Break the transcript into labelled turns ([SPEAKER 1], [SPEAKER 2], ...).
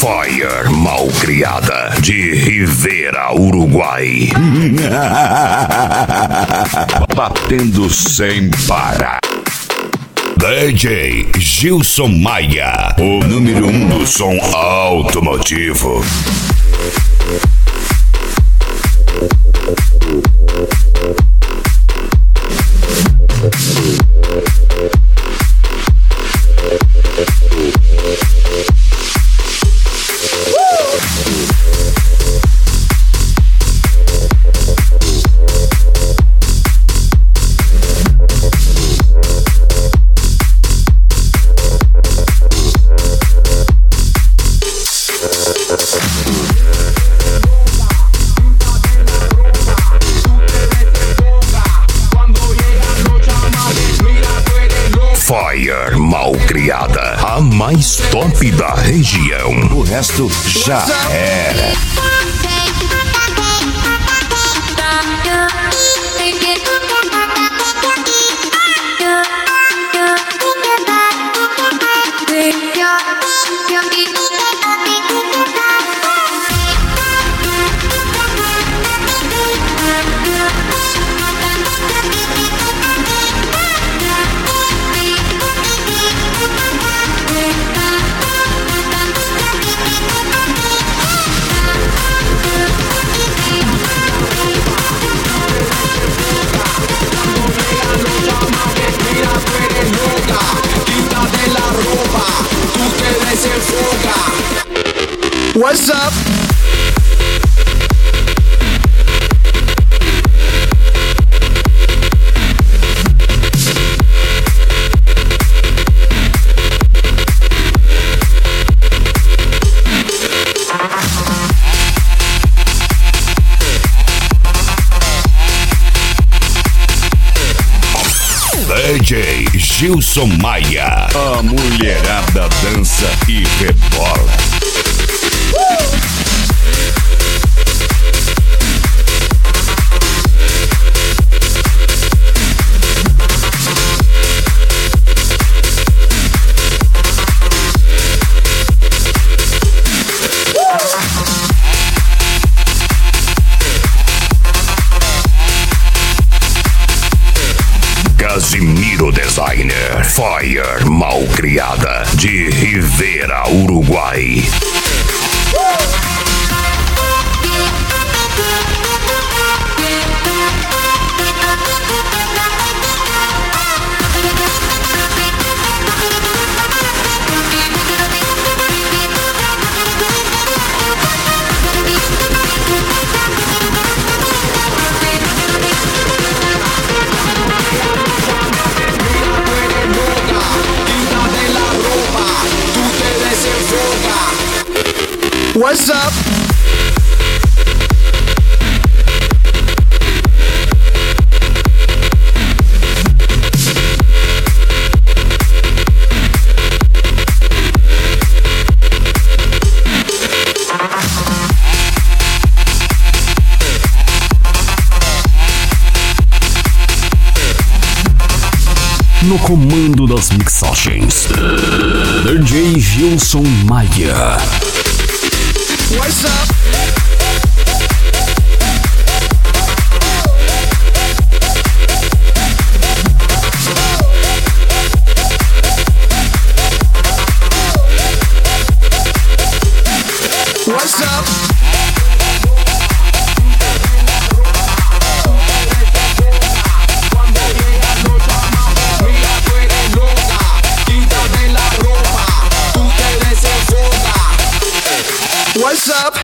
[SPEAKER 1] Fire Malcriada de Rivera, Uruguai. Batendo sem parar. DJ Gilson Maia, o número 1 do som automotivo. Fire Malcriada, a mais top da região. O resto já era.
[SPEAKER 2] What's up?
[SPEAKER 1] DJ Gilson Maia, a mulherada dança e rebola. Casimiro Designer, Fire Malcriada de Rivera, Uruguai.
[SPEAKER 2] What's up?
[SPEAKER 3] No comando das mixagens, DJ Gilson Maia.
[SPEAKER 2] What's up? What's up? What's up?